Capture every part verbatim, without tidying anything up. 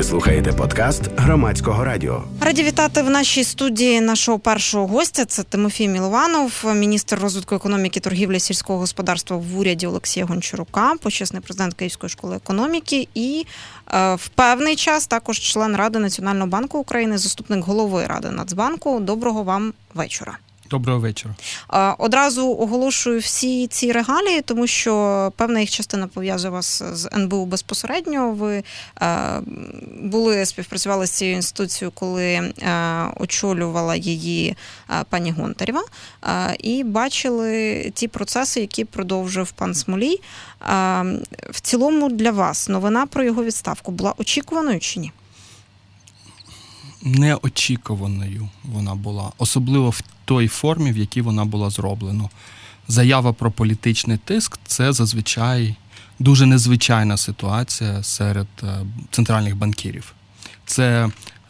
Ви слухаєте подкаст Громадського радіо. Раді вітати в нашій студії нашого першого гостя. Це Тимофій Милованов, міністр розвитку економіки, торгівлі, сільського господарства в уряді Олексія Гончарука, почесний президент Київської школи економіки і е, в певний час також член Ради Національного банку України, заступник голови Ради Нацбанку. Доброго вам вечора. Доброго вечора. Одразу оголошую всі ці регалії, тому що певна їх частина пов'язує вас з ен бе у безпосередньо. Ви були, співпрацювали з цією інституцією, коли очолювала її пані Гонтарєва, і бачили ті процеси, які продовжив пан Смолій. В цілому для вас новина про його відставку була очікуваною чи ні? Неочікуваною вона була, особливо в той формі, в якій вона була зроблена. Заява про політичний тиск – це зазвичай дуже незвичайна ситуація серед центральних банкірів. Це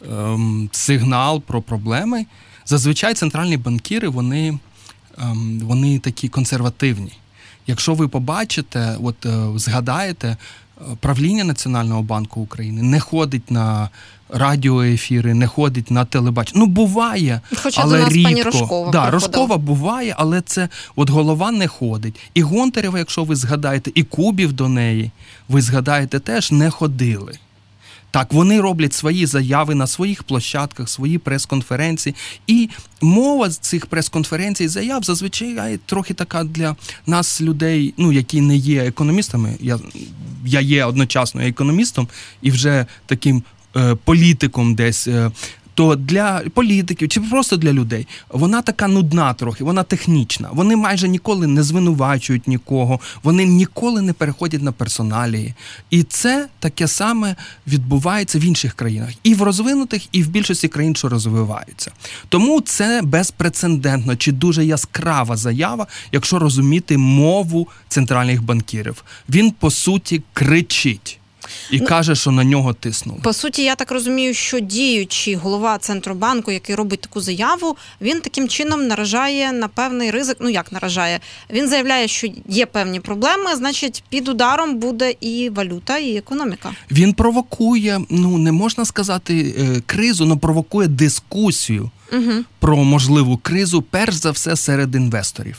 ем, сигнал про проблеми. Зазвичай центральні банкіри, вони, ем, вони такі консервативні. Якщо ви побачите, от згадаєте, правління Національного банку України не ходить на радіоефіри, не ходить на телебачення. Ну, буває, Хоча але до нас рідко. пані Рожкова да, приходила. Рожкова буває, але це от голова не ходить. І Гонтарєва, якщо ви згадаєте, і Кубів до неї, ви згадаєте, теж не ходили. Так, вони роблять свої заяви на своїх площадках, свої прес-конференції. І мова з цих прес-конференцій, заяв зазвичай трохи така для нас, людей, ну, які не є економістами. Я, я є одночасно економістом і вже таким е, політиком десь. Е, то для політиків чи просто для людей вона така нудна трохи, вона технічна. Вони майже ніколи не звинувачують нікого, вони ніколи не переходять на персоналії. І це таке саме відбувається в інших країнах. І в розвинутих, і в більшості країн, що розвиваються. Тому це безпрецедентно чи дуже яскрава заява, якщо розуміти мову центральних банкірів. Він, по суті, кричить. І ну, каже, що на нього тиснули. По суті, я так розумію, що діючий голова Центробанку, який робить таку заяву, він таким чином наражає на певний ризик. Ну, як наражає? Він заявляє, що є певні проблеми, значить, під ударом буде і валюта, і економіка. Він провокує, ну, не можна сказати кризу, але провокує дискусію угу. про можливу кризу, перш за все, серед інвесторів.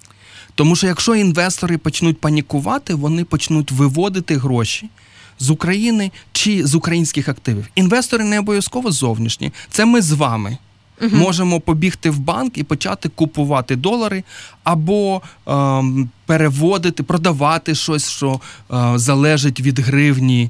Тому що якщо інвестори почнуть панікувати, вони почнуть виводити гроші з України чи з українських активів. Інвестори не обов'язково зовнішні. Це ми з вами. Угу. Можемо побігти в банк і почати купувати долари або ем, переводити, продавати щось, що е, залежить від гривні,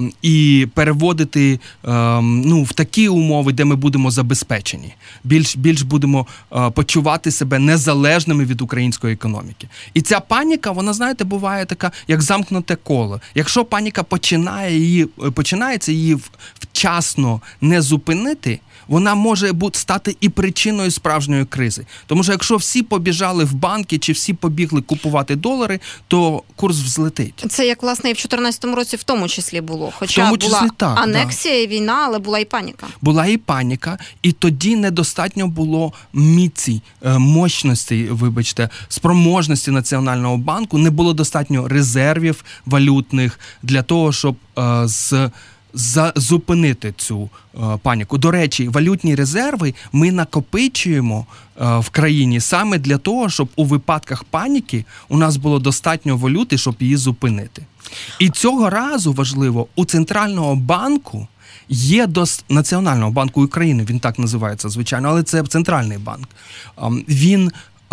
і переводити ем, ну, в такі умови, де ми будемо забезпечені. Більш, більш будемо е, почувати себе незалежними від української економіки. І ця паніка, вона, знаєте, буває така, як замкнуте коло. Якщо паніка починає її, починається, її вчасно не зупинити, вона може бути, стати і причиною справжньої кризи. Тому що якщо всі побіжали в банки, чи всі побігли купувати долари, то курс взлетить. Це як, власне, і в чотирнадцятому році в тому числі було. Хоча тому числі, була так, анексія да. і війна, але була і паніка. Була і паніка, і тоді недостатньо було міці, мощності, вибачте, спроможності Національного банку, не було достатньо резервів валютних для того, щоб е, з За, зупинити цю е, паніку. До речі, валютні резерви ми накопичуємо е, в країні саме для того, щоб у випадках паніки у нас було достатньо валюти, щоб її зупинити. І цього разу важливо, у Центрального банку є до Національного банку України, він так називається, звичайно, але це Центральний банк. Е, він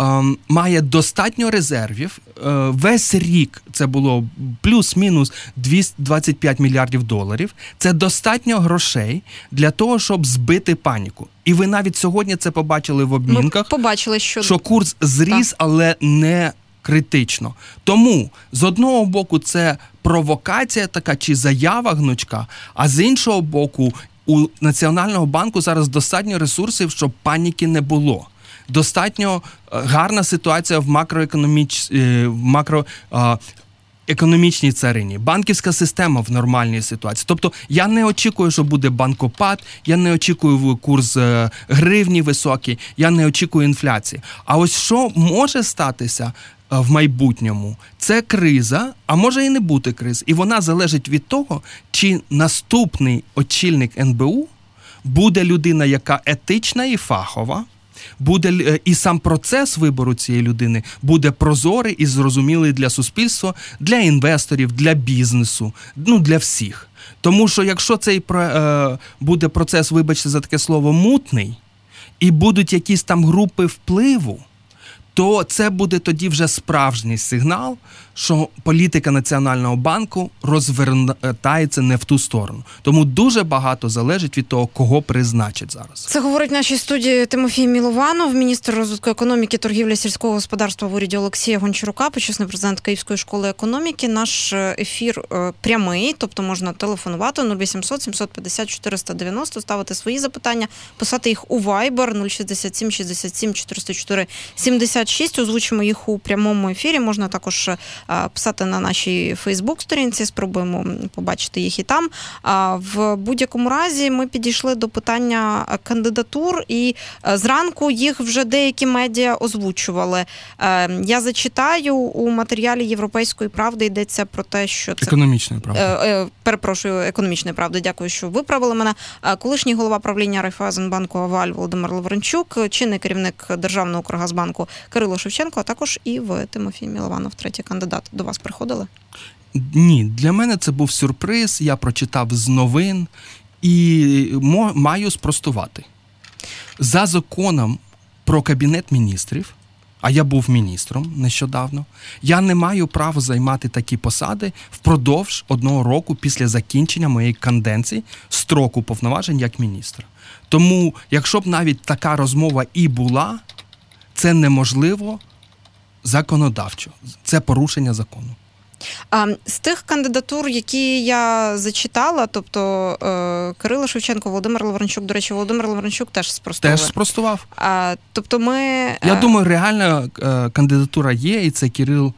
має достатньо резервів. Весь рік це було плюс-мінус двісті двадцять п'ять мільярдів доларів. Це достатньо грошей для того, щоб збити паніку. І ви навіть сьогодні це побачили в обмінках, Ми побачили, що... що курс зріс, так. але не критично. Тому, з одного боку, це провокація така, чи заява гнучка, а з іншого боку, у Національного банку зараз достатньо ресурсів, щоб паніки не було. Достатньо гарна ситуація в макроекономіч... в макро... економічній царині, банківська система в нормальній ситуації. Тобто я не очікую, що буде банкопад, я не очікую курс гривні високий, я не очікую інфляції. А ось що може статися, в майбутньому, це криза, а може і не бути криз. І вона залежить від того, чи наступний очільник ен бе у буде людина, яка етична і фахова, буде і сам процес вибору цієї людини буде прозорий і зрозумілий для суспільства, для інвесторів, для бізнесу, ну для всіх. Тому що якщо цей е, буде процес, вибачте за таке слово, мутний, і будуть якісь там групи впливу, то це буде тоді вже справжній сигнал, що політика Національного банку розвертається не в ту сторону. Тому дуже багато залежить від того, кого призначать зараз. Це говорить в нашій студії Тимофій Мілованов, міністр розвитку економіки, торгівлі, сільського господарства в уряді Олексія Гончарука, почесний президент Київської школи економіки. Наш ефір е, прямий, тобто можна телефонувати нуль вісімсот сімсот п'ятдесят чотириста дев'яносто, ставити свої запитання, писати їх у Viber нуль шістдесят сім шістдесят сім чотириста чотири сімдесят шість. Озвучимо їх у прямому ефірі. Можна також писати на нашій Фейсбук-сторінці, спробуємо побачити їх і там. В будь-якому разі ми підійшли до питання кандидатур, і зранку їх вже деякі медіа озвучували. Я зачитаю, у матеріалі «Європейської правди» йдеться про те, що це... Економічної правди. Перепрошую, «Економічної правди», дякую, що виправили мене. Колишній голова правління Райфайзенбанку «Аваль» Володимир Лавренчук, чинний керівник Державного Укргазбанку Кирило Шевченко, а також і ви, Тимофій Мілованов, третій кандидат. До вас приходили? Ні, для мене це був сюрприз, я прочитав з новин і маю спростувати. За законом про Кабінет міністрів, а я був міністром нещодавно, я не маю права займати такі посади впродовж одного року після закінчення моєї каденції, строку повноважень як міністра. Тому, якщо б навіть така розмова і була, це неможливо законодавчо. Це порушення закону. А з тих кандидатур, які я зачитала, тобто Кирило Шевченко, Володимир Лавренчук, до речі, Володимир Лавренчук теж спростував. Теж спростував. А, тобто ми... Я думаю, реальна кандидатура є, і це Кирил,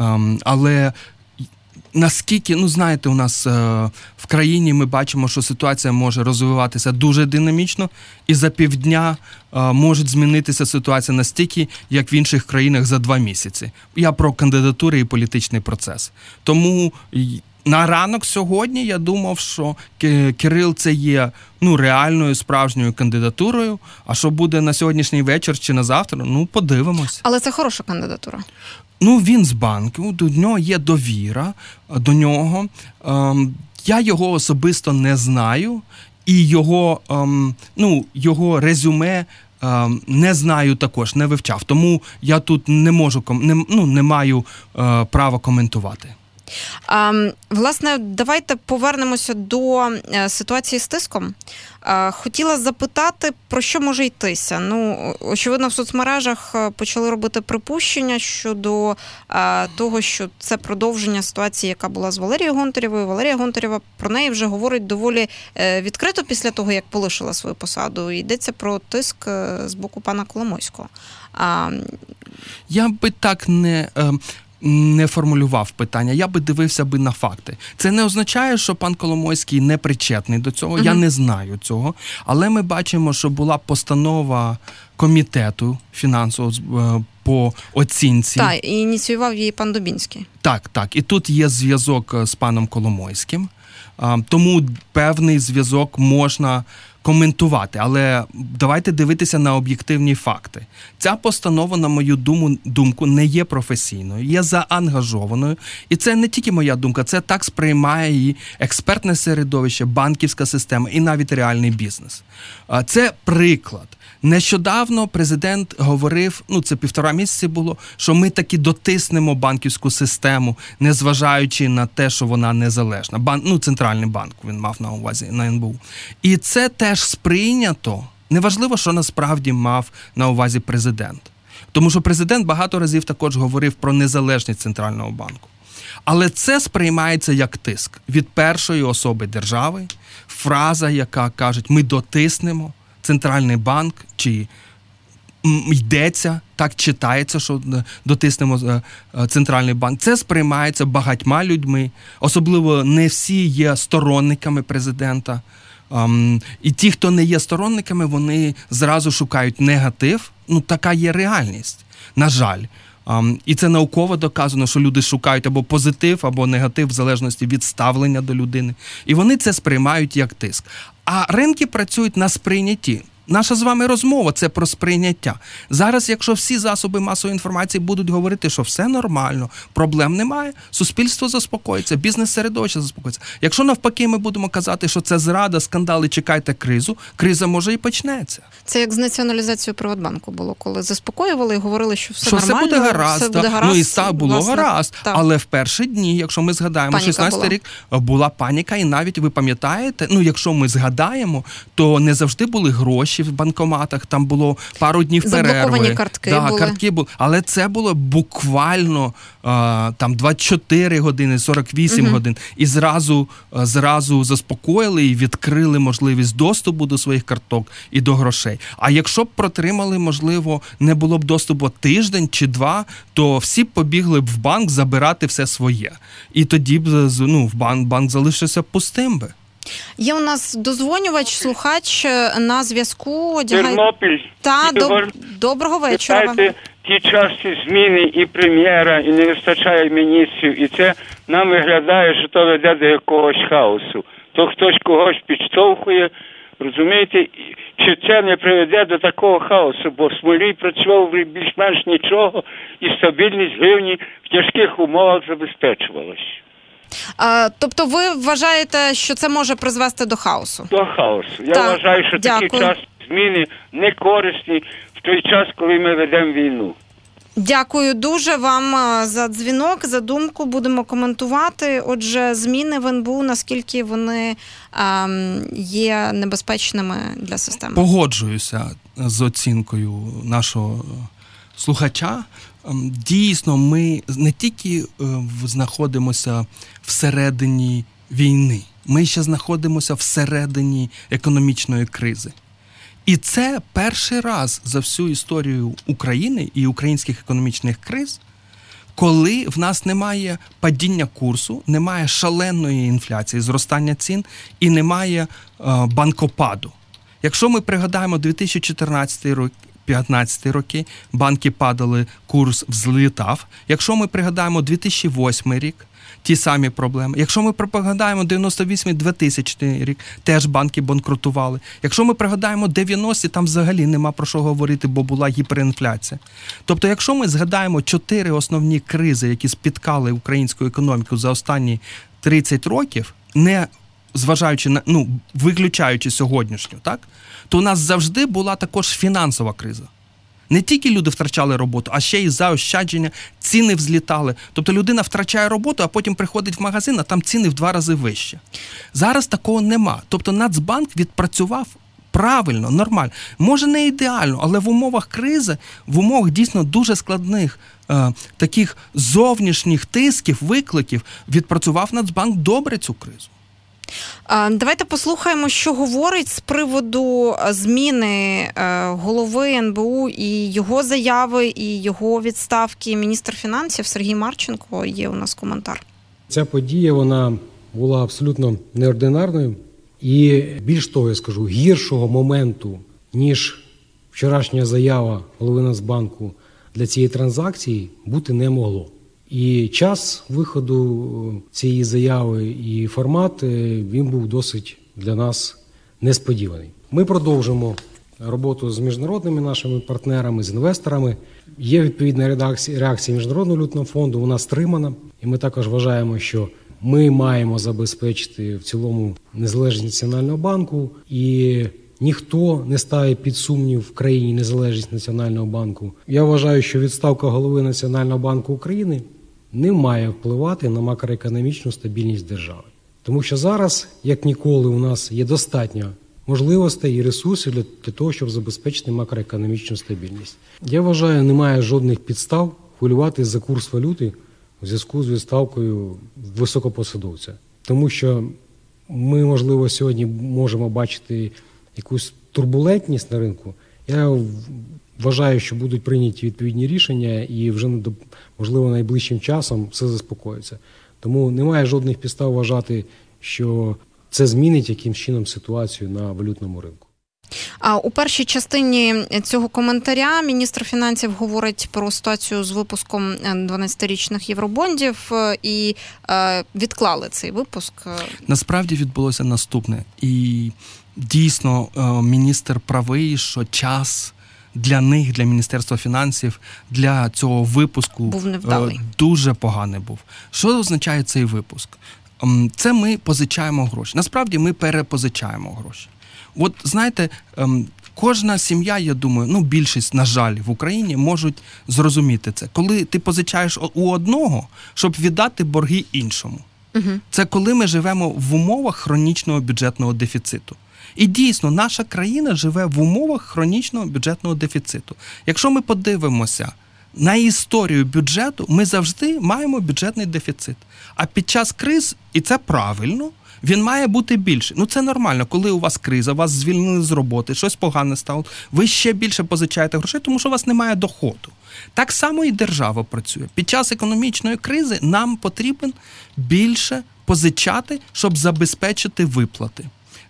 але наскільки, ну знаєте, у нас в країні ми бачимо, що ситуація може розвиватися дуже динамічно, і за півдня може змінитися ситуація настільки, як в інших країнах за два місяці. Я про кандидатури і політичний процес. Тому на ранок сьогодні я думав, що Кирил це є ну, реальною, справжньою кандидатурою, а що буде на сьогоднішній вечір чи на завтра, ну подивимось. Але це хороша кандидатура. Ну, він з банку, до нього є довіра до нього. Ем, я його особисто не знаю, і його, ем, ну, його резюме ем, не знаю також, не вивчав. Тому я тут не можу, не, ну, не маю е, права коментувати. А, власне, давайте повернемося до ситуації з тиском. А, хотіла запитати, про що може йтися. Ну, очевидно, в соцмережах почали робити припущення щодо а, того, що це продовження ситуації, яка була з Валерією Гонтаревою. Валерія Гонтарева про неї вже говорить доволі відкрито після того, як полишила свою посаду. Йдеться про тиск з боку пана Коломойського. А... Я би так не... не формулював питання, я би дивився би на факти. Це не означає, що пан Коломойський не причетний до цього, uh-huh. я не знаю цього, але ми бачимо, що була постанова комітету фінансового по оцінці. Так, і ініціював її пан Дубінський. Так, так, і тут є зв'язок з паном Коломойським, тому певний зв'язок можна коментувати, але давайте дивитися на об'єктивні факти. Ця постанова, на мою думу, думку, не є професійною, є заангажованою. І це не тільки моя думка, це так сприймає її експертне середовище, банківська система і навіть реальний бізнес. Це приклад. Нещодавно президент говорив, ну це півтора місяці було, що ми таки дотиснемо банківську систему, незважаючи на те, що вона незалежна. Бан, ну, центральний банк він мав на увазі, на ен бе у. І це теж сприйнято. Неважливо, що насправді мав на увазі президент. Тому що президент багато разів також говорив про незалежність центрального банку. Але це сприймається як тиск від першої особи держави, фраза, яка каже, ми дотиснемо Центральний банк, чи йдеться, так читається, що дотиснемо Центральний банк. Це сприймається багатьма людьми, особливо не всі є сторонниками президента. І ті, хто не є сторонниками, вони зразу шукають негатив. Ну, така є реальність, на жаль. І це науково доказано, що люди шукають або позитив, або негатив в залежності від ставлення до людини. І вони це сприймають як тиск. А ринки працюють на сприйнятті. Наша з вами розмова – це про сприйняття. Зараз, якщо всі засоби масової інформації будуть говорити, що все нормально, проблем немає, суспільство заспокоїться, бізнес-середовище заспокоїться. Якщо навпаки ми будемо казати, що це зрада, скандали, чекайте кризу, криза може і почнеться. Це як з націоналізацією Приватбанку було, коли заспокоювали і говорили, що все що нормально, все буде гаразд. все буде гаразд. Ну і став, було власне, гаразд. Так. Але в перші дні, якщо ми згадаємо, шістнадцятий рік, була паніка, і навіть, ви пам'ятаєте, ну якщо ми згадаємо, то не завжди були гроші в банкоматах, там було пару днів перерви. Заблоковані картки да, були. Картки були. Але це було буквально а, там двадцять чотири години, сорок вісім угу. годин. І зразу, зразу заспокоїли і відкрили можливість доступу до своїх карток і до грошей. А якщо б протримали, можливо, не було б доступу тиждень чи два, то всі б побігли б в банк забирати все своє. І тоді б ну, в банк, банк залишився пустим би. Є у нас дозвонювач, слухач на зв'язку. Тернопіль. Та, доб... Доброго вечора вам. Ті часті зміни і прем'єра, і не вистачає міністрів, і це нам виглядає, що то веде до якогось хаосу. То хтось когось підштовхує, розумієте, чи це не приведе до такого хаосу, бо Смолій працював більш-менш нічого, і стабільність гривні в тяжких умовах забезпечувалась. А, тобто ви вважаєте, що це може призвести до хаосу? До хаосу. Я так, вважаю, що дякую. такі час зміни не корисні в той час, коли ми ведемо війну. Дякую дуже вам за дзвінок, за думку. Будемо коментувати. Отже, зміни в ен бе у, наскільки вони ем, є небезпечними для системи? Погоджуюся з оцінкою нашого слухача. Дійсно, ми не тільки знаходимося всередині війни, ми ще знаходимося всередині економічної кризи. І це перший раз за всю історію України і українських економічних криз, коли в нас немає падіння курсу, немає шаленої інфляції, зростання цін і немає е, банкопаду. Якщо ми пригадаємо дві тисячі чотирнадцятий рік, п'ятнадцятий роки, банки падали, курс взлітав. Якщо ми пригадаємо дві тисячі восьмий рік, ті самі проблеми. Якщо ми пригадаємо дев'яносто восьмий - двохтисячний рік, теж банки банкрутували. Якщо ми пригадаємо дев'яності, там взагалі нема про що говорити, бо була гіперінфляція. Тобто, якщо ми згадаємо чотири основні кризи, які спіткали українську економіку за останні тридцять років, не зважаючи на, ну, виключаючи сьогоднішню, так, то у нас завжди була також фінансова криза. Не тільки люди втрачали роботу, а ще й заощадження, ціни взлітали. Тобто людина втрачає роботу, а потім приходить в магазин, а там ціни в два рази вище. Зараз такого нема. Тобто Нацбанк відпрацював правильно, нормально. Може не ідеально, але в умовах кризи, в умовах дійсно дуже складних е, таких зовнішніх тисків, викликів, відпрацював Нацбанк добре цю кризу. Давайте послухаємо, що говорить з приводу зміни голови ен бе у і його заяви, і його відставки. Міністр фінансів Сергій Марченко, є у нас коментар. Ця подія, вона була абсолютно неординарною. І більш того, я скажу, гіршого моменту, ніж вчорашня заява голови Нацбанку для цієї транзакції, бути не могло. І час виходу цієї заяви і формат, він був досить для нас несподіваний. Ми продовжимо роботу з міжнародними нашими партнерами, з інвесторами. Є відповідна реакція Міжнародного валютного фонду, вона стримана. І ми також вважаємо, що ми маємо забезпечити в цілому незалежність Національного банку. І ніхто не ставить під сумнів в країні незалежність Національного банку. Я вважаю, що відставка голови Національного банку України не має впливати на макроекономічну стабільність держави. Тому що зараз, як ніколи, у нас є достатньо можливостей і ресурсів для, для того, щоб забезпечити макроекономічну стабільність. Я вважаю, немає жодних підстав хвилюватися за курс валюти у зв'язку з відставкою високопосадовця. Тому що ми, можливо, сьогодні можемо бачити якусь турбулентність на ринку. Я вважаю, що будуть прийняті відповідні рішення і вже, можливо, найближчим часом все заспокоїться. Тому немає жодних підстав вважати, що це змінить якимсь чином ситуацію на валютному ринку. А у першій частині цього коментаря міністр фінансів говорить про ситуацію з випуском дванадцятирічних євробондів і відклали цей випуск. Насправді відбулося наступне. І дійсно міністр правий, що час для них, для Міністерства фінансів, для цього випуску був невдалий. Дуже поганий був. Що означає цей випуск? Це ми позичаємо гроші. Насправді ми перепозичаємо гроші. От, знаєте, кожна сім'я, я думаю, ну, більшість, на жаль, в Україні можуть зрозуміти це. Коли ти позичаєш у одного, щоб віддати борги іншому. Угу. Це коли ми живемо в умовах хронічного бюджетного дефіциту. І дійсно, наша країна живе в умовах хронічного бюджетного дефіциту. Якщо ми подивимося на історію бюджету, ми завжди маємо бюджетний дефіцит. А під час криз, і це правильно, він має бути більший. Ну це нормально, коли у вас криза, вас звільнили з роботи, щось погане стало, ви ще більше позичаєте грошей, тому що у вас немає доходу. Так само і держава працює. Під час економічної кризи нам потрібен більше позичати, щоб забезпечити виплати.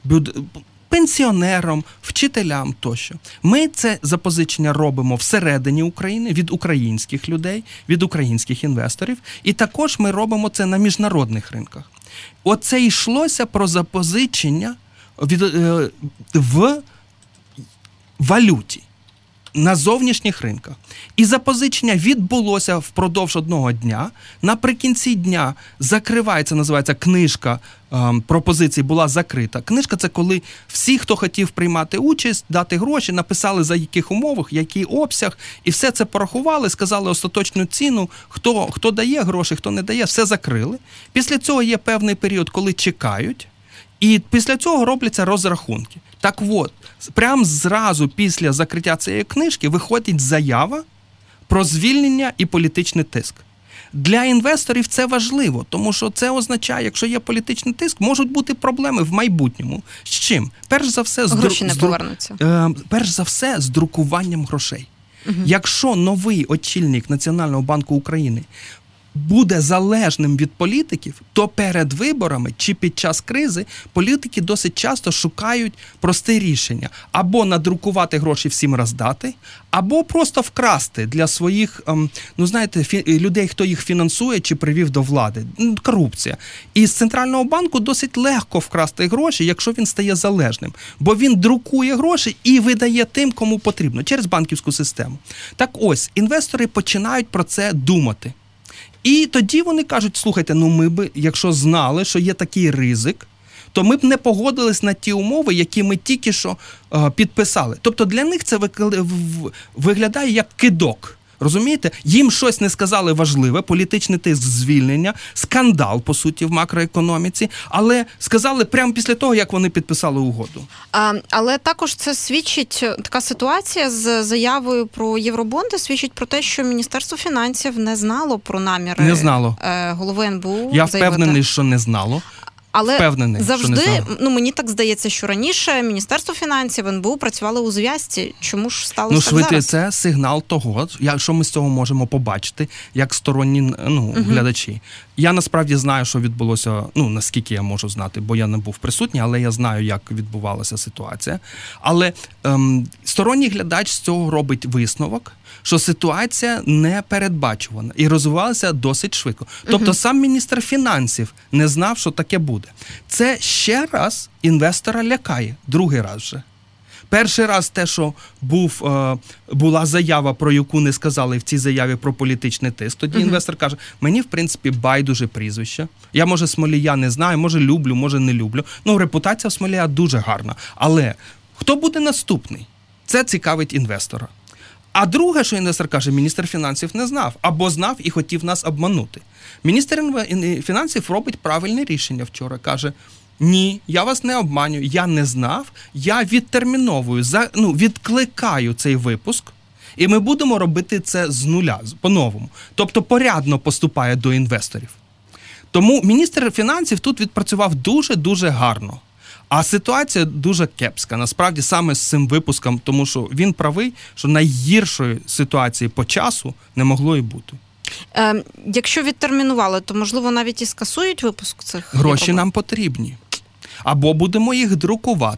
Пенсіонерам, вчителям тощо. Ми це запозичення робимо всередині України, від українських людей, від українських інвесторів, і також ми робимо це на міжнародних ринках. Оце йшлося про запозичення від, е, в валюті на зовнішніх ринках. І запозичення відбулося впродовж одного дня. Наприкінці дня закривається, називається книжка е, пропозицій, була закрита. Книжка – це коли всі, хто хотів приймати участь, дати гроші, написали за яких умовах, який обсяг, і все це порахували, сказали остаточну ціну, хто, хто дає гроші, хто не дає, все закрили. Після цього є певний період, коли чекають, і після цього робляться розрахунки. Так от, прямо зразу після закриття цієї книжки виходить заява про звільнення і політичний тиск. Для інвесторів це важливо, тому що це означає, якщо є політичний тиск, можуть бути проблеми в майбутньому. З чим? Перш за все, з, гроші не з, повернуться. Е, перш за все, з друкуванням грошей. Угу. Якщо новий очільник Національного банку України буде залежним від політиків, то перед виборами чи під час кризи політики досить часто шукають просте рішення. Або надрукувати гроші всім роздати, або просто вкрасти для своїх, ну знаєте, фі- людей, хто їх фінансує чи привів до влади. Корупція. І з Центрального банку досить легко вкрасти гроші, якщо він стає залежним. Бо він друкує гроші і видає тим, кому потрібно, через банківську систему. Так ось, інвестори починають про це думати. І тоді вони кажуть, слухайте, ну ми б, якщо знали, що є такий ризик, то ми б не погодились на ті умови, які ми тільки що е, підписали. Тобто для них це виглядає як кидок. Розумієте? Їм щось не сказали важливе, політичний тиск, звільнення, скандал, по суті, в макроекономіці, але сказали прямо після того, як вони підписали угоду. А, але також це свідчить, така ситуація з заявою про євробонди, свідчить про те, що Міністерство фінансів не знало про наміри не знало. голови ен бе у. Я заявити. впевнений, що не знало. Але Впевнений, завжди, ну мені так здається, що раніше Міністерство фінансів, ен бе у працювали у зв'язці. Чому ж сталося ну, так швидше, зараз? це сигнал того, що ми з цього можемо побачити, як сторонні ну, угу. глядачі. Я насправді знаю, що відбулося, ну, наскільки я можу знати, бо я не був присутній, але я знаю, як відбувалася ситуація. Але ем, сторонній глядач з цього робить висновок, що ситуація не передбачувана і розвивалася досить швидко. Тобто угу. сам міністр фінансів не знав, що таке буде. Це ще раз інвестора лякає, другий раз вже. Перший раз те, що був, е, була заява, про яку не сказали в цій заяві про політичний тиск. Тоді uh-huh. інвестор каже, мені, в принципі, байдуже прізвище. Я, може, Смолія не знаю, може, люблю, може, не люблю. Ну, репутація в Смолія дуже гарна. Але хто буде наступний? Це цікавить інвестора. А друге, що інвестор каже, міністр фінансів не знав. Або знав і хотів нас обманути. Міністр фінансів робить правильне рішення вчора. Каже, ні, я вас не обманюю, я не знав, я відтерміновую, за, ну, відкликаю цей випуск, і ми будемо робити це з нуля, по-новому. Тобто порядно поступає до інвесторів. Тому міністр фінансів тут відпрацював дуже-дуже гарно. А ситуація дуже кепська, насправді, саме з цим випуском, тому що він правий, що найгіршої ситуації по часу не могло і бути. Е, якщо відтермінували, то, можливо, навіть і скасують випуск цих гроші євробонд? Нам потрібні. Або будемо їх друкувати,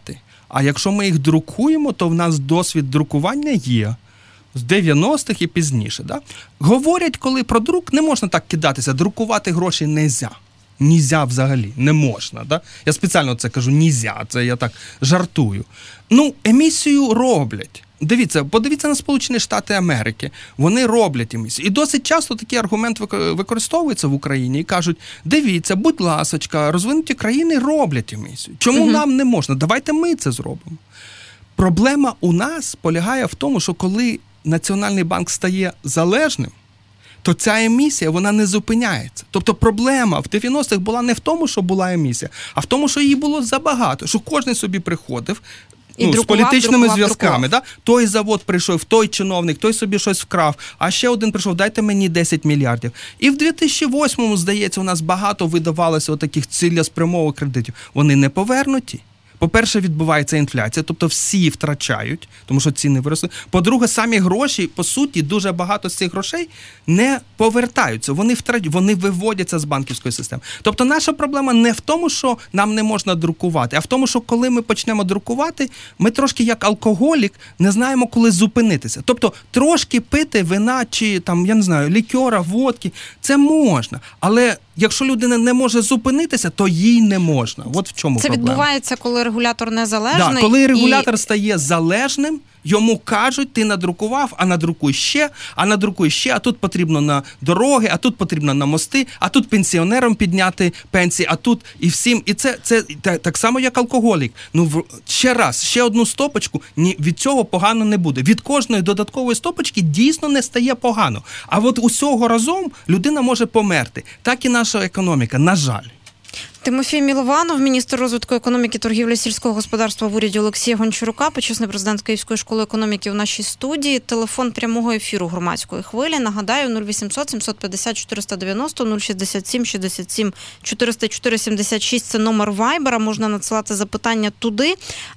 А якщо ми їх друкуємо, то в нас досвід друкування є. З дев'яностих і пізніше. Да? Говорять, коли про друк, не можна так кидатися, друкувати гроші нельзя. Нельзя взагалі, не можна. Да? Я спеціально це кажу, нельзя, це я так жартую. Ну, емісію роблять. Дивіться, подивіться на Сполучені Штати Америки. Вони роблять емісію. І досить часто такий аргумент використовується в Україні і кажуть, дивіться, будь ласочка, розвинуті країни роблять емісію. Чому угу. нам не можна? Давайте ми це зробимо. Проблема у нас полягає в тому, що коли Національний банк стає залежним, то ця емісія, вона не зупиняється. Тобто проблема в дев'яностих була не в тому, що була емісія, а в тому, що її було забагато, що кожен собі приходив, і ну, друкував, з політичними друкував, зв'язками. друкував. Да? Той завод прийшов, той чиновник, той собі щось вкрав, а ще один прийшов, дайте мені десять мільярдів. І в дві тисячі восьмому, здається, у нас багато видавалося таких цілеспрямових кредитів. Вони не повернуті. По-перше, відбувається інфляція, тобто всі втрачають, тому що ціни виросли. По-друге, самі гроші, по суті, дуже багато з цих грошей не повертаються, вони втрач... вони виводяться з банківської системи. Тобто наша проблема не в тому, що нам не можна друкувати, а в тому, що коли ми почнемо друкувати, ми трошки як алкоголік не знаємо, коли зупинитися. Тобто трошки пити вина чи, там, я не знаю, лікера, водки, це можна, але якщо людина не може зупинитися, то їй не можна. От в чому це проблема. Це відбувається, коли регулятор незалежний. Да, коли регулятор і... стає залежним, йому кажуть, ти надрукував, а надрукуй ще, а надрукуй ще, а тут потрібно на дороги, а тут потрібно на мости, а тут пенсіонерам підняти пенсії, а тут і всім. І це, це так само, як алкоголік. Ну, ще раз, ще одну стопочку, ні, від цього погано не буде. Від кожної додаткової стопочки дійсно не стає погано. А от усього разом людина може померти. Так і наша економіка, на жаль. Тимофій Мілованов, міністр розвитку економіки, торгівлі, сільського господарства в уряді Олексія Гончарука, почесний президент Київської школи економіки в нашій студії. Телефон прямого ефіру громадської хвилі. Нагадаю, нуль вісімсот сімсот п'ятдесят чотириста дев'яносто, нуль шістдесят сім шістдесят сім чотириста чотири сімдесят шість. Це номер Вайбера. Можна надсилати запитання туди.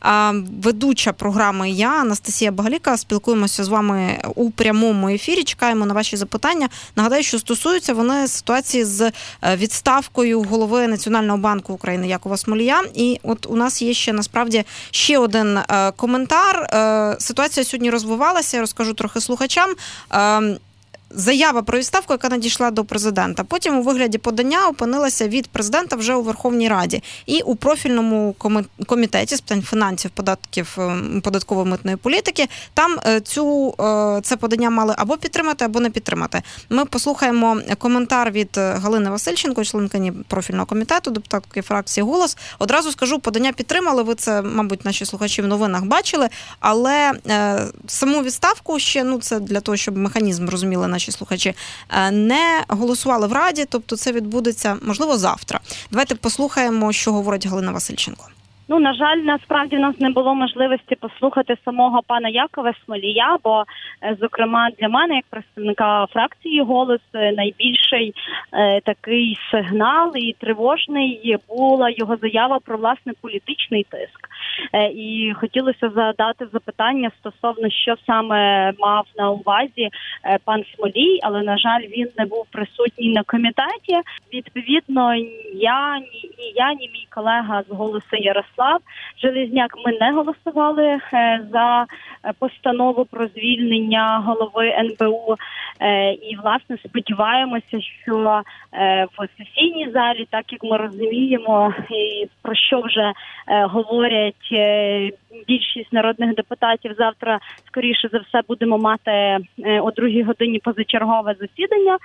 Ведуча програми я, Анастасія Багаліка. Спілкуємося з вами у прямому ефірі. Чекаємо на ваші запитання. Нагадаю, що стосуються вони ситуації з відставкою голови Національного банку України Якова Смолія. І от у нас є ще насправді ще один е, коментар. Е, ситуація сьогодні розвивалася, я розкажу трохи слухачам. Е, Заява про відставку, яка надійшла до президента. Потім у вигляді подання опинилася від президента вже у Верховній Раді. І у профільному комітеті з питань фінансів, податків, податково-митної політики там цю, це подання мали або підтримати, або не підтримати. Ми послухаємо коментар від Галини Васильченко, членкині профільного комітету, депутатки фракції «Голос». Одразу скажу, подання підтримали, ви це, мабуть, наші слухачі в новинах бачили, але саму відставку ще, ну це для того, щоб механізм розуміли наші слухачі, не голосували в Раді, тобто це відбудеться, можливо, завтра. Давайте послухаємо, що говорить Галина Васильченко. Ну, на жаль, насправді в нас не було можливості послухати самого пана Якова Смолія, бо, зокрема, для мене, як представника фракції «Голос», найбільший е, такий сигнал і тривожний була його заява про, власне, політичний тиск. Е, і хотілося задати запитання стосовно, що саме мав на увазі е, пан Смолій, але, на жаль, він не був присутній на комітеті. Відповідно, я, ні, ні я, ні мій колега з «Голосу» Ярослав Железняк, ми не голосували за постанову про звільнення голови ен бе у. І, власне, сподіваємося, що в сесійній залі, так як ми розуміємо, і про що вже говорять більшість народних депутатів, завтра, скоріше за все, будемо мати о другій годині позачергове засідання.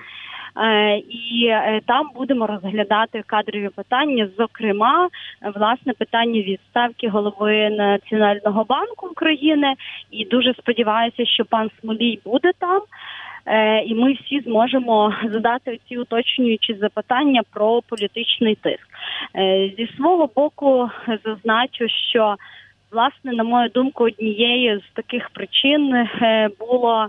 І там будемо розглядати кадрові питання, зокрема, власне, питання відставки голови Національного банку України. І дуже сподіваюся, що пан Смолій буде там. І ми всі зможемо задати ці уточнюючі запитання про політичний тиск. Зі свого боку зазначу, що, власне, на мою думку, однією з таких причин було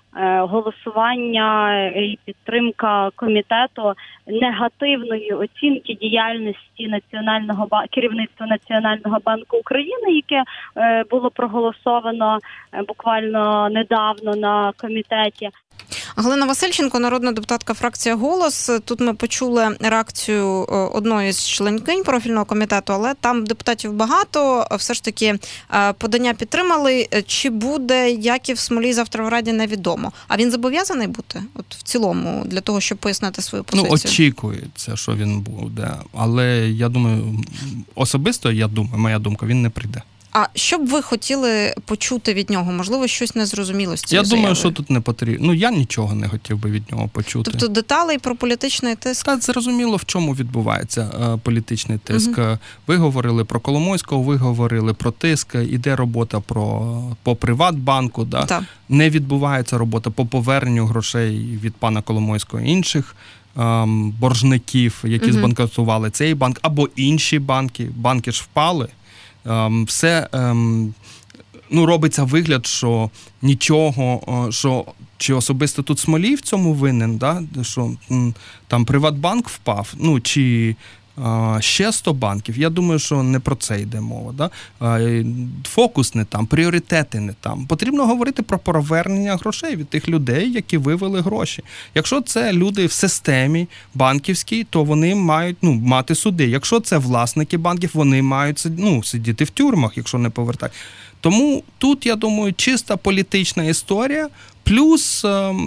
голосування і підтримка комітету негативної оцінки діяльності Національного банку, керівництва Національного банку України, яке було проголосовано буквально недавно на комітеті. Галина Васильченко, народна депутатка фракція «Голос». Тут ми почули реакцію одної з членкинь профільного комітету, але там депутатів багато. Все ж таки подання підтримали. Чи буде Яків Смолій завтра в Раді, невідомо. А він зобов'язаний бути? От в цілому, для того, щоб пояснити свою позицію? Ну, очікується, що він буде. Але я думаю, особисто, я думаю, моя думка, він не прийде. А що б ви хотіли почути від нього? Можливо, щось не зрозуміло з цією Я заявою? думаю, що тут не потрібно. Ну, я нічого не хотів би від нього почути. Тобто деталей про політичний тиск? Та зрозуміло, в чому відбувається е, політичний тиск. Угу. Ви говорили про Коломойського, ви говорили про тиск, іде робота про, по Приватбанку, да? Так. Не відбувається робота по поверненню грошей від пана Коломойського і інших ем, боржників, які угу. збанкрутували цей банк, або інші банки. Банки ж впали. Ем, все ем, ну, робиться вигляд, що нічого, що чи особисто тут Смолій в цьому винен, да? Що м, там Приватбанк впав, ну, чи а, ще сто банків. Я думаю, що не про це йде мова. Да? А, фокус не там, пріоритети не там. Потрібно говорити про повернення грошей від тих людей, які вивели гроші. Якщо це люди в системі банківській, то вони мають ну, мати суди. Якщо це власники банків, вони мають ну, сидіти в тюрмах, якщо не повертають. Тому тут, я думаю, чиста політична історія, плюс,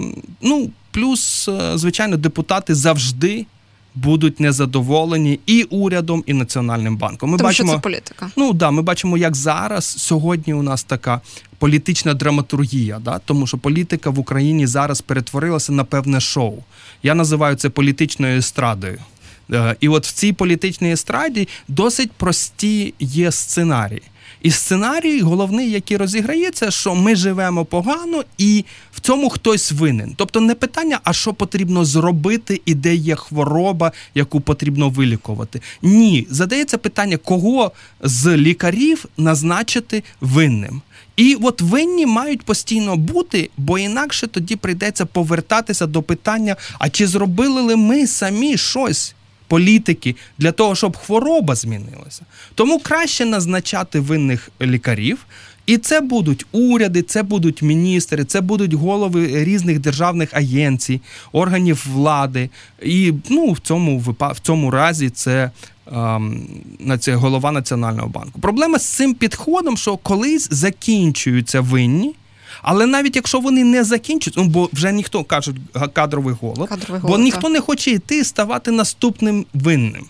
ну, плюс, звичайно, депутати завжди будуть незадоволені і урядом, і Національним банком. Ми Тому бачимо, що це політика. Ну, да, ми бачимо, як зараз, сьогодні у нас така політична драматургія, да? Тому що політика в Україні зараз перетворилася на певне шоу. Я називаю це політичною естрадою. І от в цій політичній естраді досить прості є сценарії. І сценарій головний, який розіграється, що ми живемо погано і в цьому хтось винен. Тобто не питання, а що потрібно зробити і де є хвороба, яку потрібно вилікувати. Ні, задається питання, кого з лікарів назначити винним. І от винні мають постійно бути, бо інакше тоді прийдеться повертатися до питання, а чи зробили ли ми самі щось, політики, для того, щоб хвороба змінилася. Тому краще назначати винних лікарів, і це будуть уряди, це будуть міністри, це будуть голови різних державних агенцій, органів влади. І ну, в цьому, в цьому разі це на це голова Національного банку. Проблема з цим підходом, що колись закінчуються винні, але навіть якщо вони не закінчують, ну, бо вже ніхто, кажуть, кадровий голод, кадровий бо голод, ніхто так. не хоче йти, ставати наступним винним.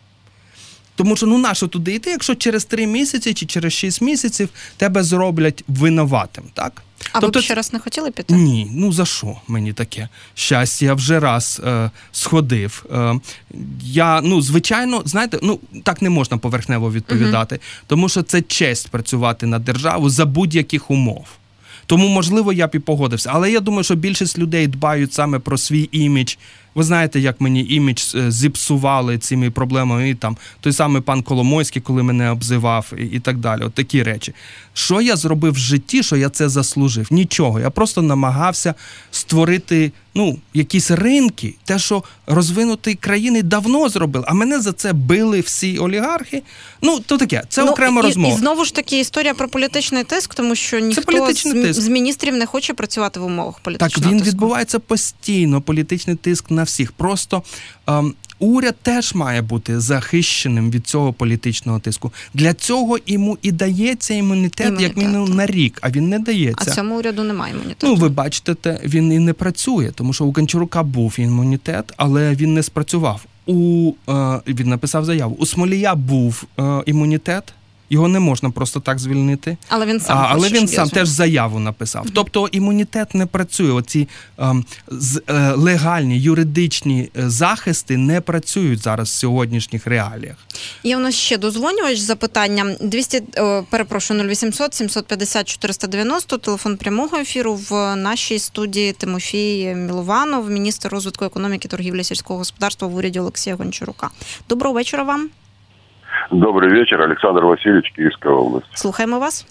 Тому що, ну, нащо туди йти, якщо через три місяці чи через шість місяців тебе зроблять винуватим, так? А тобто, ви б ще раз не хотіли піти? Ні, ну за що мені таке щастя? Я вже раз е, сходив. Е, я, ну, звичайно, знаєте, ну, так не можна поверхнево відповідати, uh-huh. тому що це честь працювати на державу за будь-яких умов. Тому, можливо, я б і погодився. Але я думаю, що більшість людей дбають саме про свій імідж. Ви знаєте, як мені імідж зіпсували цими проблемами. І там той самий пан Коломойський, коли мене обзивав, і, і так далі. От такі речі. Що я зробив в житті, що я це заслужив? Нічого. Я просто намагався створити, ну, якісь ринки. Те, що розвинуті країни давно зробили. А мене за це били всі олігархи. Ну, то таке. Це ну, окрема і, розмова. І знову ж таки історія про політичний тиск, тому що ніхто з, з міністрів не хоче працювати в умовах політичного тиску. Так, він тиску. відбувається постійно, політичний тиск на всіх. Просто ем, уряд теж має бути захищеним від цього політичного тиску. Для цього йому і дається імунітет, імунітет як мінімум на рік, а він не дається. А цьому уряду немає імунітету. Ну, ви бачите, те, він і не працює, тому що у Гончарука був імунітет, але він не спрацював. У, е, він написав заяву. У Смолія був е, імунітет, його не можна просто так звільнити. Але він сам, а, але хоче, він сам теж заяву написав. Mm-hmm. Тобто імунітет не працює. Оці е, з, е, легальні, юридичні захисти не працюють зараз в сьогоднішніх реаліях. Є у нас ще дозвонювач з запитанням. двісті, о, перепрошую, нуль вісімсот сімсот п'ятдесят чотириста дев'яносто, телефон прямого ефіру. В нашій студії Тимофій Мілованов, міністр розвитку економіки, торгівлі, сільського господарства в уряді Олексія Гончарука. Доброго вечора вам. Добрый вечер, Александр Васильевич, Киевская область. Слухаємо вас.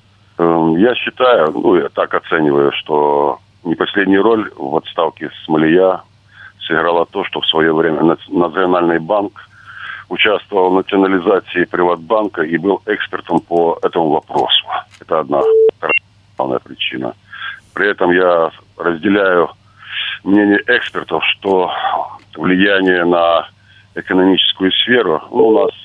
Я считаю, ну, я так оцениваю, что не последнюю роль в отставке Смолия сыграло то, что в свое время Национальный банк участвовал в национализации Приватбанка и был экспертом по этому вопросу. Это одна главная причина. При этом я разделяю мнение экспертов, что влияние на экономическую сферу ну, у нас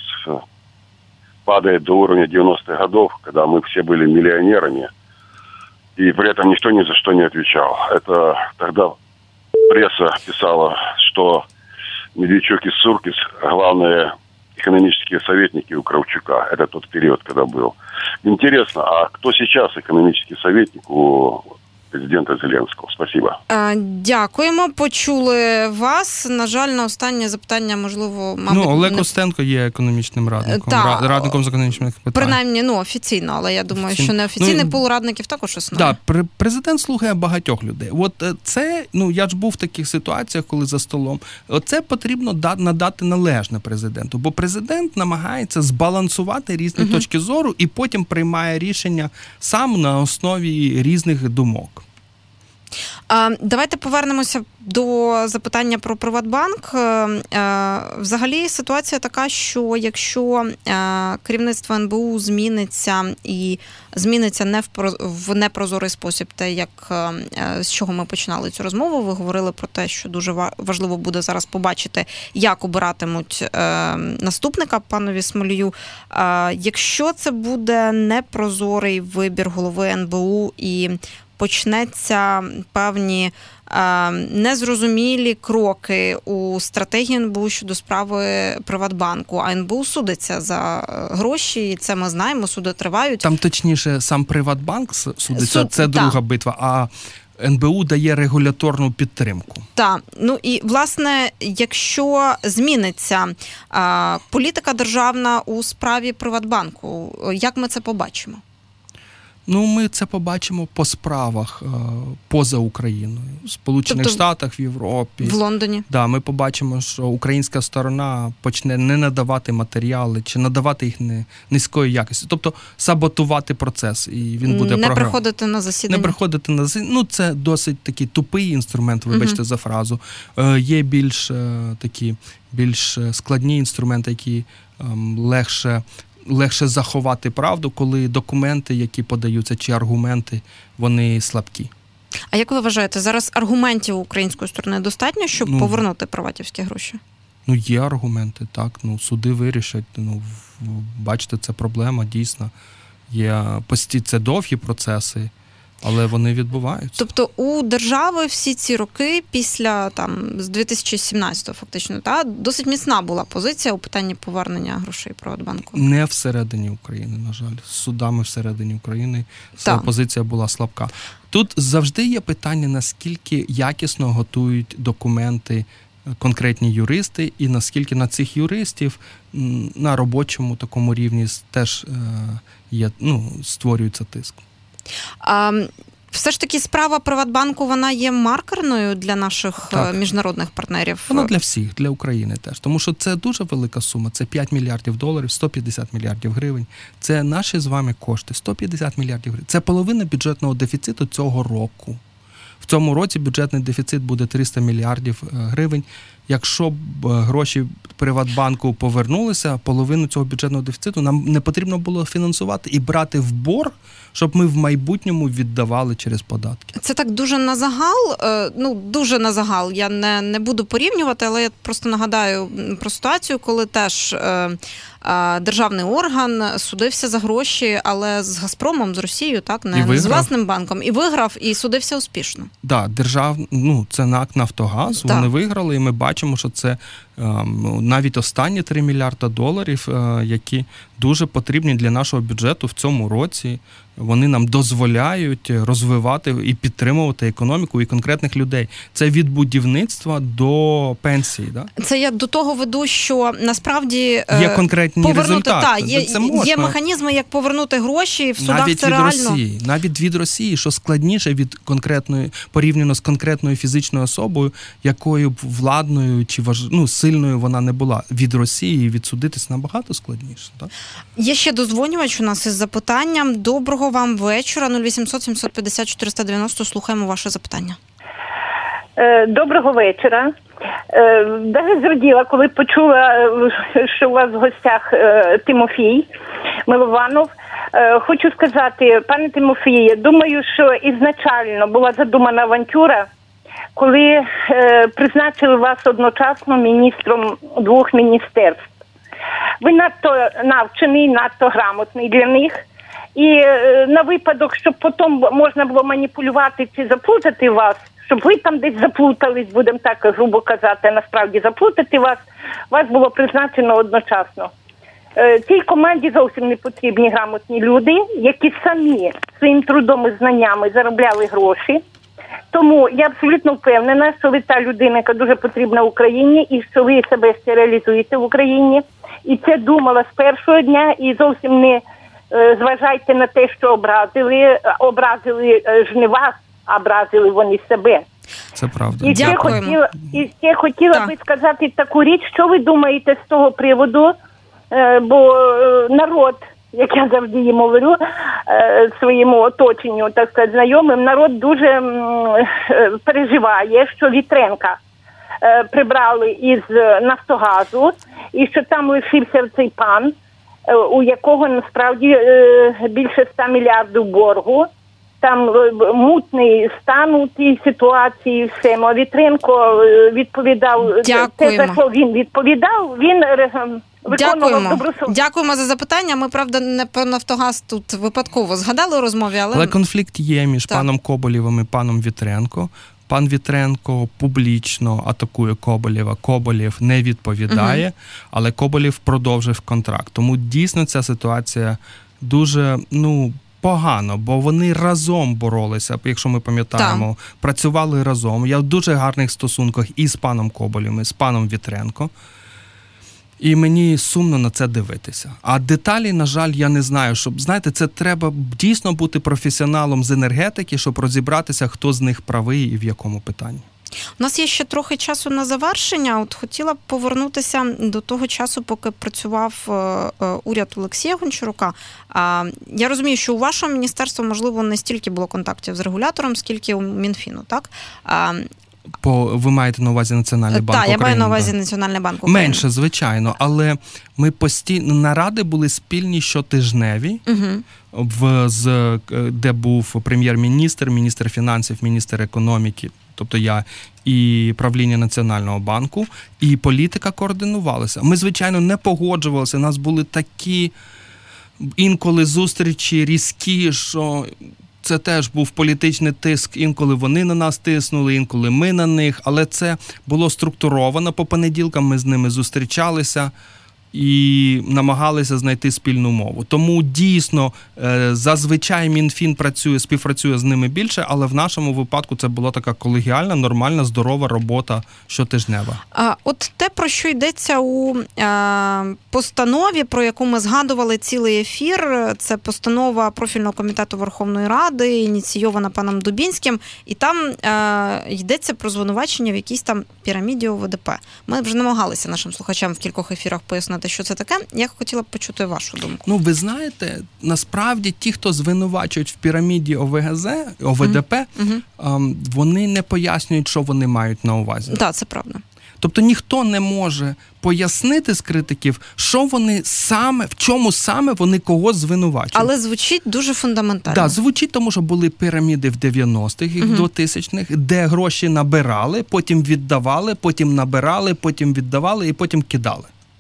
падает до уровня девяностых годов, когда мы все были миллионерами, и при этом никто ни за что не отвечал. Это тогда пресса писала, что Медведчук и Суркис – главные экономические советники у Кравчука. Это тот период, когда был. Интересно, а кто сейчас экономический советник у президента Зеленського? Спасибо. Дякуємо, почули вас. На жаль, на останнє запитання, можливо, мабуть... Ну, Олег Костенко є економічним радником, Та, радником з економічних питань. Принаймні, ну, офіційно, але я думаю, Офіційно. що неофіційний ну, пул радників також існує. Так, президент слухає багатьох людей. От це, ну, я ж був в таких ситуаціях, коли за столом. Оце потрібно надати належне президенту, бо президент намагається збалансувати різні uh-huh. точки зору і потім приймає рішення сам на основі різних думок. Давайте повернемося до запитання про Приватбанк. Взагалі ситуація така, що якщо керівництво ен бе у зміниться і зміниться не в непрозорий спосіб, те, як з чого ми починали цю розмову, ви говорили про те, що дуже важливо буде зараз побачити, як обиратимуть наступника панові Смолію. Якщо це буде непрозорий вибір голови ен бе у і почнеться певні е, незрозумілі кроки у стратегії ен бе у щодо справи Приватбанку, а ен бе у судиться за гроші, і це ми знаємо, суди тривають. Там точніше сам Приватбанк судиться, Суд, це друга та. битва, а ен бе у дає регуляторну підтримку. Так, ну і, власне, якщо зміниться е, політика державна у справі Приватбанку, як ми це побачимо? Ну, ми це побачимо по справах е, поза Україною, в Сполучених тобто, Штатах, в Європі. В Лондоні. Да, ми побачимо, що українська сторона почне не надавати матеріали, чи надавати їх не, низької якості. Тобто саботувати процес, і він буде Не програм... приходити на засідання. Не приходити на засідання. Ну, це досить такий тупий інструмент, вибачте uh-huh. за фразу. Е, є більш е, такі, більш складні інструменти, які е, легше... легше заховати правду, коли документи, які подаються, чи аргументи, вони слабкі. А як ви вважаєте, зараз аргументів української сторони достатньо, щоб ну, повернути приватівські гроші? Ну, є аргументи, так. Ну, суди вирішать. Ну, бачите, це проблема, дійсно. Є пості, це довгі процеси, але вони відбуваються. Тобто у держави всі ці роки після, там, з дві тисячі сімнадцятого фактично, та, досить міцна була позиція у питанні повернення грошей Приватбанку? Не всередині України, на жаль. З судами всередині України ця позиція була слабка. Тут завжди є питання, наскільки якісно готують документи конкретні юристи, і наскільки на цих юристів на робочому такому рівні теж є, ну, створюється тиск. А, все ж таки справа Приватбанку, вона є маркерною для наших так. міжнародних партнерів? Вона для всіх, для України теж. Тому що це дуже велика сума. Це п'ять мільярдів доларів, сто п'ятдесят мільярдів гривень. Це наші з вами кошти. сто п'ятдесят мільярдів гривень. Це половина бюджетного дефіциту цього року. В цьому році бюджетний дефіцит буде триста мільярдів гривень. Якщо б гроші Приватбанку повернулися, половину цього бюджетного дефіциту нам не потрібно було фінансувати і брати в борг, щоб ми в майбутньому віддавали через податки. Це так дуже на загал, ну дуже на загал. Я не, не буду порівнювати, але я просто нагадаю про ситуацію, коли теж е, е, державний орган судився за гроші, але з Газпромом, з Росією, так, не з власним банком, і виграв, і судився успішно. Так, да, держав, ну, це НАК «Нафтогаз», так. Вони виграли, і ми бачимо, що це е, навіть останні три мільярда доларів, е, які дуже потрібні для нашого бюджету в цьому році. Вони нам дозволяють розвивати і підтримувати економіку і конкретних людей. Це від будівництва до пенсії. Да? Це я до того веду, що насправді є конкретні повернути, результати. Та, є, це можна. Є механізми, як повернути гроші, в судах навіть це від реально. Росії, навіть від Росії, що складніше від конкретної, порівняно з конкретною фізичною особою, якою б владною чи важ... ну, сильною вона не була. Від Росії відсудитись набагато складніше. Так? Є ще дозвонювач у нас із запитанням. Доброго вам вечора. нуль вісімсот сімсот п'ятдесят чотириста дев'яносто. Слухаємо ваше запитання. Доброго вечора. Дуже зраділа, коли почула, що у вас в гостях Тимофій Милованов. Хочу сказати, пане Тимофіє, думаю, що ізначально була задумана авантюра коли е, призначили вас одночасно міністром двох міністерств. Ви надто навчений, надто грамотний для них. І е, на випадок, щоб потім можна було маніпулювати чи заплутати вас, щоб ви там десь заплутались, будемо так грубо казати, насправді заплутати вас, вас було призначено одночасно. Е, цій команді зовсім не потрібні грамотні люди, які самі своїм трудом і знаннями заробляли гроші. Тому я абсолютно впевнена, що ви та людина, яка дуже потрібна Україні, і що ви себе ще реалізуєте в Україні. І це думала з першого дня, і зовсім не е, зважайте на те, що образили, образили е, ж не вас, а образили вони себе. Це правда. І ще хотіла, і ще хотіла так. би сказати таку річ, що ви думаєте з того приводу, е, бо е, народ, як я завжди їм говорю, е, своєму оточенню, так сказати, знайомим, народ дуже е, переживає, що Вітренка е, прибрали із Нафтогазу, і що там лишився цей пан, е, у якого насправді е, більше ста мільярдів боргу. Там мутний стан у тій ситуації, все. А Вітренко відповідав, Дякуємо. те, за що він відповідав, він виконував Дякуємо. добросовісно. Дякуємо за запитання. Ми, правда, не про Нафтогаз тут випадково згадали у розмові, але... Але конфлікт є між так. паном Коболєвим і паном Вітренко. Пан Вітренко публічно атакує Коболєва. Коболєв не відповідає, угу. але Коболєв продовжив контракт. Тому дійсно ця ситуація дуже, ну, погано, бо вони разом боролися, якщо ми пам'ятаємо, так. працювали разом. Я в дуже гарних стосунках і з паном Коболєвим, і з паном Вітренко. І мені сумно на це дивитися. А деталі, на жаль, я не знаю. Щоб, знаєте, це треба дійсно бути професіоналом з енергетики, щоб розібратися, хто з них правий і в якому питанні. У нас є ще трохи часу на завершення. От хотіла б повернутися до того часу, поки працював уряд Олексія Гончарука. Я розумію, що у вашого міністерства, можливо, не стільки було контактів з регулятором, скільки у Мінфіну, так? По, ви маєте на увазі Національний банк України? Так, я маю на увазі Національний банк України. Менше, звичайно, але ми постійно, наради були спільні щотижневі, угу. в, з, де був прем'єр-міністр, міністр фінансів, міністр економіки, тобто я, і правління Національного банку, і політика координувалася. Ми, звичайно, не погоджувалися, у нас були такі інколи зустрічі різкі, що... Це теж був політичний тиск, інколи вони на нас тиснули, інколи ми на них, але це було структуровано по понеділкам, ми з ними зустрічалися і намагалися знайти спільну мову. Тому дійсно зазвичай Мінфін працює, співпрацює з ними більше, але в нашому випадку це була така колегіальна, нормальна, здорова робота щотижнева. А от те, про що йдеться у е, постанові, про яку ми згадували цілий ефір, це постанова профільного комітету Верховної Ради, ініційована паном Дубінським, і там е, йдеться про звинувачення в якійсь там піраміді О Ве Де Пе. Ми вже намагалися нашим слухачам в кількох ефірах пояснити, що це таке. Я хотіла б почути вашу думку. Ну, ви знаєте, насправді ті, хто звинувачують в піраміді О Ве Ге Зе, О Ве Де Пе, mm-hmm. вони не пояснюють, що вони мають на увазі. Так, да, це правда. Тобто ніхто не може пояснити з критиків, що вони саме, в чому саме вони когось звинувачують. Але звучить дуже фундаментально. Так, да, звучить, тому що були піраміди в дев'яностих і в двотисячних, де гроші набирали, потім віддавали, потім набирали, потім віддавали і потім кидали.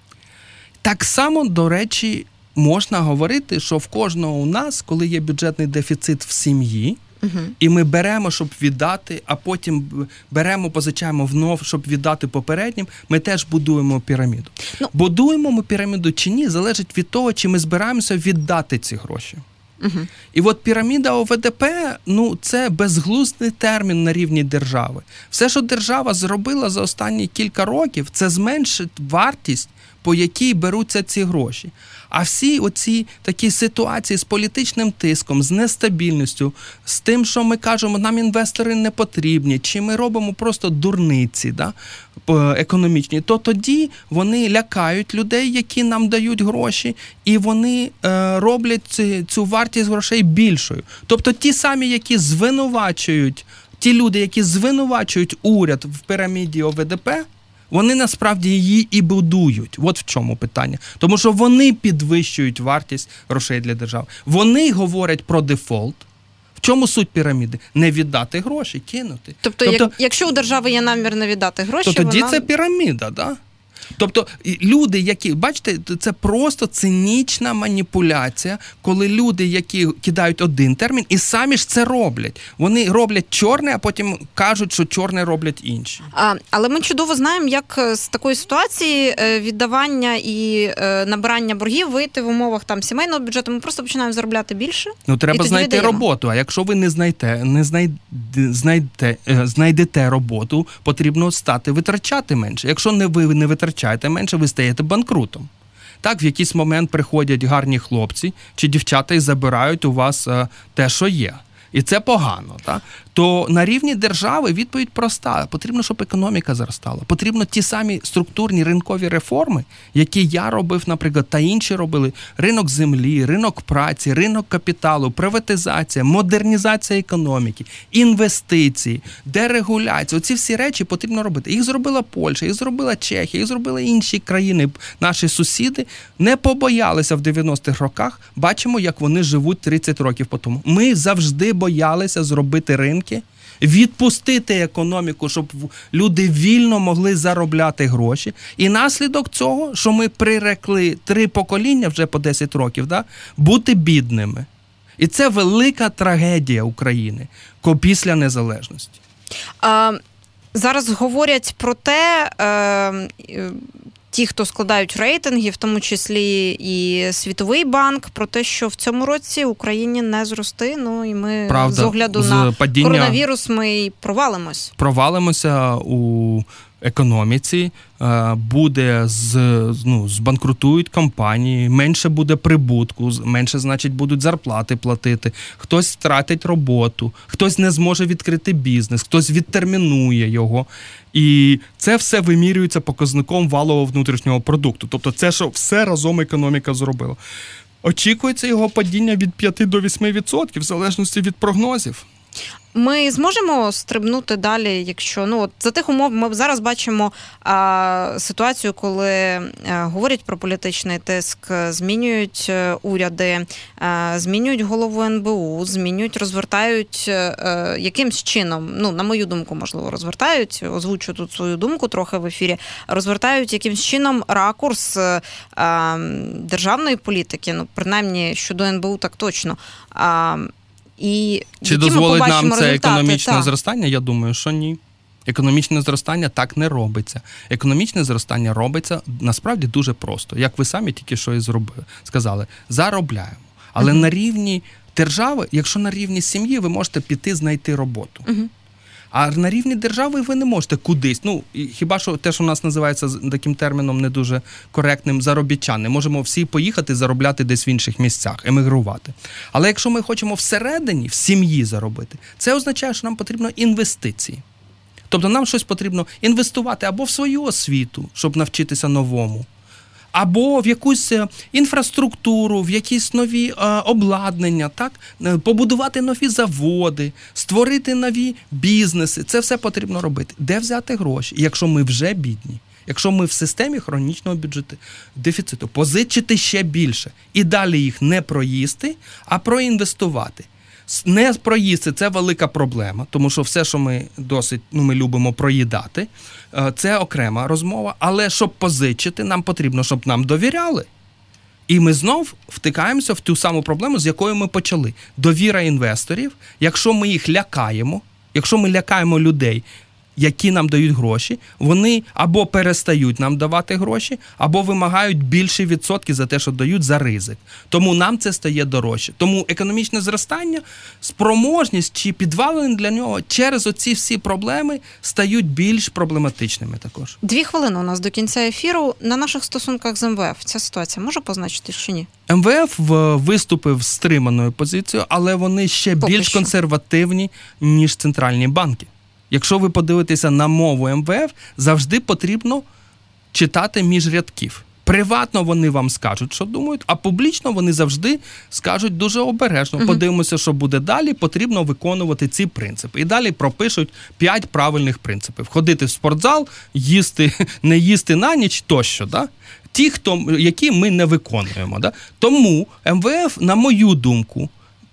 Так само, до речі, можна говорити, що в кожного у нас, коли є бюджетний дефіцит в сім'ї, uh-huh. і ми беремо, щоб віддати, а потім беремо, позичаємо внов, щоб віддати попереднім, ми теж будуємо піраміду. Ну, будуємо ми піраміду чи ні, залежить від того, чи ми збираємося віддати ці гроші. Uh-huh. І от піраміда О Ве Де Пе, ну, це безглуздий термін на рівні держави. Все, що держава зробила за останні кілька років, це зменшить вартість, по якій беруться ці гроші. А всі оці такі ситуації з політичним тиском, з нестабільністю, з тим, що ми кажемо, нам інвестори не потрібні, чи ми робимо просто дурниці, да, економічні, то тоді вони лякають людей, які нам дають гроші, і вони е, роблять ці, цю вартість грошей більшою. Тобто ті самі, які звинувачують, ті люди, які звинувачують уряд в піраміді О Ве Де Пе, вони насправді її і будують. От в чому питання. Тому що вони підвищують вартість грошей для держави. Вони говорять про дефолт, в чому суть піраміди? Не віддати гроші, кинути. Тобто, тобто як, якщо у держави є намір не віддати гроші, то тоді вона... це піраміда, да? Тобто люди, які, бачите, це просто цинічна маніпуляція, коли люди, які кидають один термін і самі ж це роблять. Вони роблять чорне, а потім кажуть, що чорне роблять інші. А, але ми чудово знаємо, як з такої ситуації віддавання і набирання боргів вийти в умовах там сімейного бюджету. Ми просто починаємо заробляти більше. Ну, треба знайти віддаємо. роботу, а якщо ви не знайдете, не знайдете, знайдете, знайдете роботу, потрібно стати витрачати менше. Якщо не ви не витрачаєте менше, ви стаєте банкрутом. Так, в якийсь момент приходять гарні хлопці чи дівчата і забирають у вас е, те, що є. І це погано. Так? То на рівні держави відповідь проста. Потрібно, щоб економіка зростала. Потрібно ті самі структурні ринкові реформи, які я робив, наприклад, та інші робили. Ринок землі, ринок праці, ринок капіталу, приватизація, модернізація економіки, інвестиції, дерегуляція. Оці всі речі потрібно робити. Їх зробила Польща, їх зробила Чехія, їх зробили інші країни, наші сусіди. Не побоялися в дев'яностих роках. Бачимо, як вони живуть тридцять років по тому. Ми завжди боялися зробити ринки, відпустити економіку, щоб люди вільно могли заробляти гроші. І наслідок цього, що ми прирекли три покоління вже по десять років, да, бути бідними. І це велика трагедія України після незалежності. А, зараз говорять про те, е, ті, хто складають рейтинги, в тому числі і Світовий банк, про те, що в цьому році Україні не зрости. Ну і ми Правда, з огляду з на падіння... коронавірус ми й провалимось. Провалимося у економіці, буде з, ну, збанкрутують компанії, менше буде прибутку, менше, значить, будуть зарплати платити, хтось втратить роботу, хтось не зможе відкрити бізнес, хтось відтермінує його. І це все вимірюється показником валового внутрішнього продукту. Тобто це, що все разом економіка зробила. Очікується його падіння від п'яти до восьми відсотків, в залежності від прогнозів. Ми зможемо стрибнути далі, якщо, ну, от за тих умов ми зараз бачимо а, ситуацію, коли а, говорять про політичний тиск, змінюють уряди, а, змінюють голову ен бе у, змінюють, розвертають а, якимсь чином, ну, на мою думку, можливо, розвертають, озвучу тут свою думку трохи в ефірі, розвертають якимсь чином ракурс а, державної політики, ну, принаймні щодо ен бе у так точно. А, І Чи дозволить нам це результати? економічне так. зростання? Я думаю, що ні. Економічне зростання так не робиться. Економічне зростання робиться насправді дуже просто. Як ви самі тільки що і зробили, сказали, заробляємо. Але uh-huh. на рівні держави, якщо на рівні сім'ї, ви можете піти знайти роботу. Uh-huh. А на рівні держави ви не можете кудись. Ну, хіба що те, що у нас називається таким терміном не дуже коректним, заробітчани. Можемо всі поїхати заробляти десь в інших місцях, емігрувати. Але якщо ми хочемо всередині, в сім'ї заробити, це означає, що нам потрібно інвестиції. Тобто нам щось потрібно інвестувати або в свою освіту, щоб навчитися новому, або в якусь інфраструктуру, в якісь нові е, обладнання, так? Побудувати нові заводи, створити нові бізнеси. Це все потрібно робити. Де взяти гроші, якщо ми вже бідні? Якщо ми в системі хронічного бюджету дефіциту, позичити ще більше. І далі їх не проїсти, а проінвестувати. Не проїсти – це велика проблема, тому що все, що ми досить, ну, ми любимо проїдати, це окрема розмова. Але щоб позичити, нам потрібно, щоб нам довіряли. І ми знов втикаємося в ту саму проблему, з якою ми почали. Довіра інвесторів, якщо ми їх лякаємо, якщо ми лякаємо людей, які нам дають гроші, вони або перестають нам давати гроші, або вимагають більші відсотки за те, що дають, за ризик. Тому нам це стає дорожче. Тому економічне зростання, спроможність чи підвалини для нього через оці всі проблеми стають більш проблематичними також. Дві хвилини у нас до кінця ефіру. На наших стосунках з ем ве еф ця ситуація може позначити чи ні? ем ве еф виступив з стриманою позицією, але вони ще Поки більш що. консервативні, ніж центральні банки. Якщо ви подивитеся на мову ем ве еф, завжди потрібно читати між рядків. Приватно вони вам скажуть, що думають, а публічно вони завжди скажуть дуже обережно. Uh-huh. Подивимося, що буде далі, потрібно виконувати ці принципи. І далі пропишуть п'ять правильних принципів. Ходити в спортзал, їсти, не їсти на ніч тощо. Да? Ті, хто, які ми не виконуємо. Да? Тому ем ве еф, на мою думку,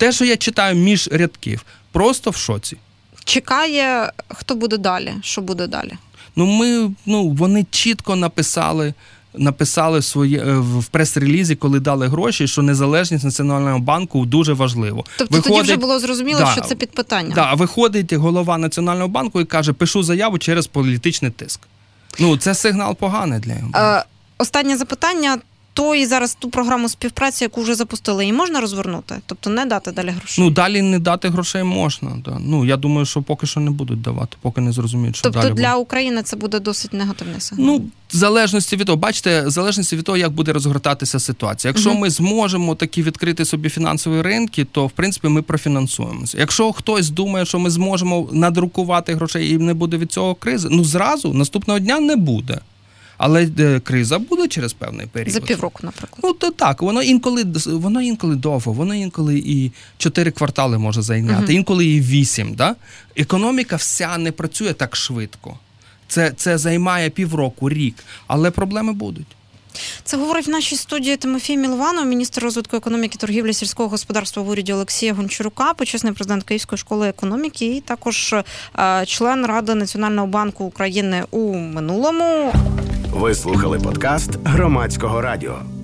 те, що я читаю між рядків, просто в шоці. Чекає, хто буде далі, що буде далі? Ну, ми, ну, вони чітко написали, написали своє, в прес-релізі, коли дали гроші, що незалежність Національного банку дуже важливо. Тобто виходить, тоді вже було зрозуміло, да, що це під питанням. Да, виходить голова Національного банку і каже, пишу заяву через політичний тиск. Ну, це сигнал поганий для нього. Е, останнє запитання. То і зараз ту програму співпраці, яку вже запустили, її можна розвернути? Тобто не дати далі грошей? Ну, далі не дати грошей можна. Да. Ну, я думаю, що поки що не будуть давати, поки не зрозуміють, що тобто далі для буде. України це буде досить негативний сигнал? Ну, в залежності від того, бачите, в залежності від того, як буде розгортатися ситуація. Якщо угу. ми зможемо такі відкрити собі фінансові ринки, то, в принципі, ми профінансуємося. Якщо хтось думає, що ми зможемо надрукувати грошей і не буде від цього кризи, ну, зразу, наступного дня не буде. Але е, криза буде через певний період. За півроку, наприклад. Ну, то так, воно інколи, воно інколи довго, воно інколи і чотири квартали може зайняти, uh-huh. інколи і вісім. Да? Економіка вся не працює так швидко. Це, це займає півроку, рік, але проблеми будуть. Це говорить в нашій студії Тимофій Мілованов, міністр розвитку економіки, торгівлі, сільського господарства в уряді Олексія Гончарука, почесний президент Київської школи економіки і також е, член Ради Національного банку України у минулому. Ви слухали подкаст Громадського радіо.